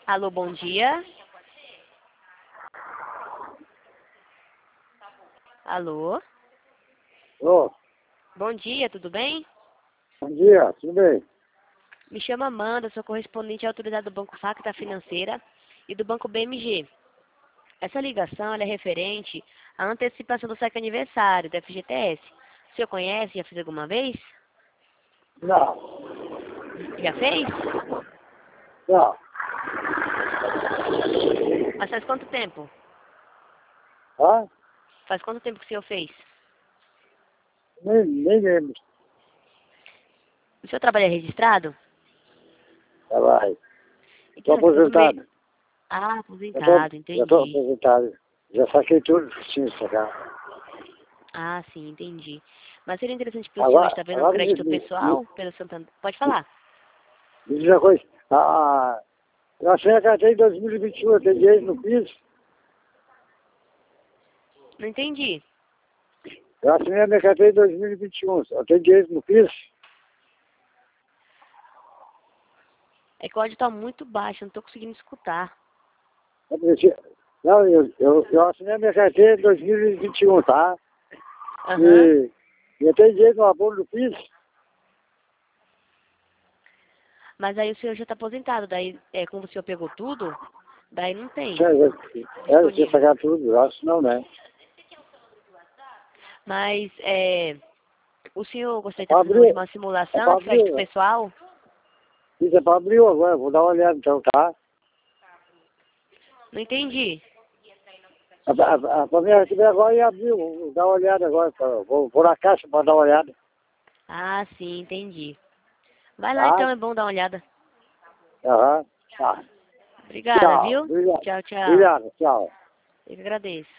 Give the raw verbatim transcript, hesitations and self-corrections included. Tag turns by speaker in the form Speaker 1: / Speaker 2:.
Speaker 1: Alô, bom dia. Alô?
Speaker 2: Ô,
Speaker 1: Bom dia, tudo bem?
Speaker 2: bom dia, tudo bem?
Speaker 1: Me chamo Amanda, sou correspondente autorizada do Banco Facta Financeira e do Banco B M G. Essa ligação ela é referente à antecipação do saque aniversário do F G T S. O senhor conhece? Já fez alguma vez?
Speaker 2: Não,
Speaker 1: Já fez?
Speaker 2: não.
Speaker 1: Mas faz quanto tempo?
Speaker 2: Hã?
Speaker 1: Faz quanto tempo que o senhor fez?
Speaker 2: Nem, nem lembro.
Speaker 1: O senhor trabalha registrado?
Speaker 2: Tá lá. Estou
Speaker 1: Então, aqui tudo bem.
Speaker 2: aposentado.
Speaker 1: Ah,
Speaker 2: Já estou
Speaker 1: aposentado,
Speaker 2: já tô
Speaker 1: entendi.
Speaker 2: aposentado. Já saquei tudo que tinha que sacar.
Speaker 1: Ah, sim, entendi. Mas seria interessante para o senhor
Speaker 2: Agora,
Speaker 1: estar vendo um
Speaker 2: agora me,
Speaker 1: crédito
Speaker 2: me, me,
Speaker 1: pessoal pelo Santander. Pode falar.
Speaker 2: me diz uma coisa. Ah, eu assinei a carteira em dois mil e vinte e um, eu tenho dinheiro no piso.
Speaker 1: Não entendi.
Speaker 2: Eu assinei a minha carteira em dois mil e vinte e um, eu tenho dinheiro no piso.
Speaker 1: É que o áudio está muito baixo, eu não estou conseguindo escutar.
Speaker 2: Eu preciso- Não, eu, eu, eu assinei a minha carteira em dois mil e vinte e um, tá?
Speaker 1: Aham.
Speaker 2: E eu tenho dinheiro no abono do piso.
Speaker 1: Mas aí o senhor já está aposentado, daí, é, como o senhor pegou tudo, daí não tem
Speaker 2: É, eu, é, eu tinha
Speaker 1: disponível.
Speaker 2: sacado tudo, eu acho não, né?
Speaker 1: Mas, é, o senhor gostaria de estar fazendo
Speaker 2: Abriu,
Speaker 1: uma
Speaker 2: é para
Speaker 1: simulação de crédito
Speaker 2: abril, né?
Speaker 1: pessoal?
Speaker 2: Isso é para abril agora, vou dar uma olhada então, tá?
Speaker 1: Não entendi.
Speaker 2: A, a, a família receber agora e abriu, vou dar uma olhada agora, tá? vou, vou na caixa para dar uma olhada,
Speaker 1: Ah, sim, entendi. Vai lá então,
Speaker 2: tá?
Speaker 1: é bom dar uma olhada.
Speaker 2: Aham, tá.
Speaker 1: Obrigada,
Speaker 2: Tchau,
Speaker 1: viu?
Speaker 2: obrigado.
Speaker 1: Tchau, tchau.
Speaker 2: Obrigado, tchau.
Speaker 1: Eu que agradeço.